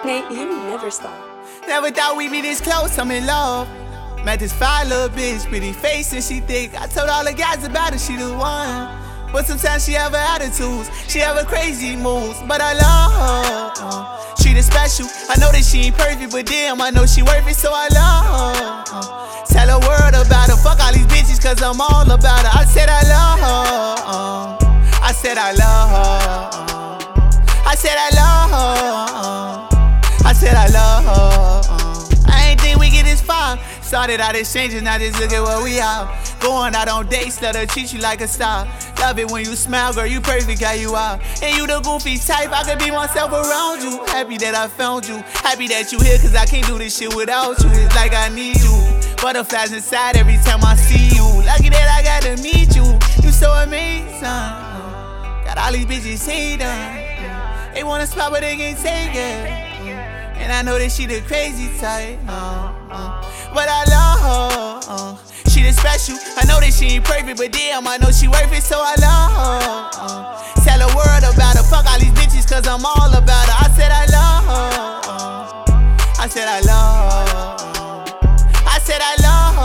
Nate, you never stop. Never thought we'd be this close, I'm in love. Met this fine little bitch, pretty face and she thick. I told all the guys about her, she the one. But sometimes she have her attitudes, she have her crazy moves. But I love her, she the special. I know that she ain't perfect, but damn, I know she worth it, so I love her. Tell her word about her, fuck all these bitches, cause I'm all about her. I said I love her, I said I love her, I said I love her, I said I love her. I ain't think we get this far. Started out exchanging, now just look at where we are. Going out on dates, let her treat you like a star. Love it when you smile, girl, you perfect how you are. And you the goofy type, I could be myself around you. Happy that I found you, happy that you here, cause I can't do this shit without you. It's like I need you, butterflies inside every time I see you. Lucky that I got to meet you, you so amazing. Got all these bitches hating, they want a spot but they can't take it. And I know that she the crazy type, but I love her, she the special. I know that she ain't perfect, but damn, I know she worth it, so I love her. Tell her word about her, fuck all these bitches, cause I'm all about her. I said I love her, I said I love her, I said I love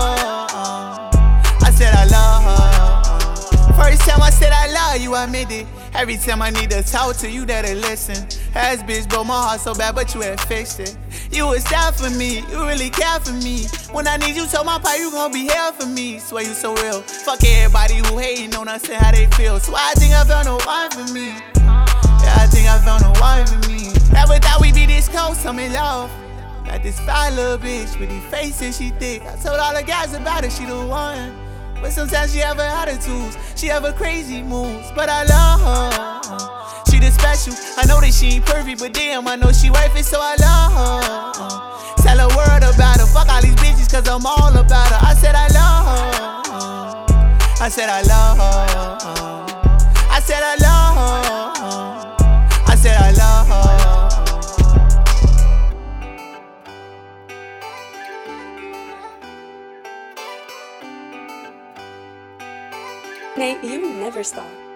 her, I said I love her. First time I said I love you, I meant it. Every time I need to talk to you, that'll listen. Ass bitch broke my heart so bad, but you had fixed it. You was there for me, you really care for me. When I need you, told my pa you gon' be here for me. Swear you so real. Fuck everybody who hating on us and how they feel. So I think I found a wife for me. Yeah, I think I found a wife for me. Never thought we'd be this close, I'm in love. Got this fine little bitch with these face and she thick. I told all the guys about her, she the one. But sometimes she have her attitudes, she have her crazy moves. But I love her, she the special. I know that she ain't perfect, but damn, I know she worth it, so I love her. Tell her word about her, fuck all these bitches, cause I'm all about her. I said I love her, I said I love her, I said I love her, I said I love her. Nate, you never stop.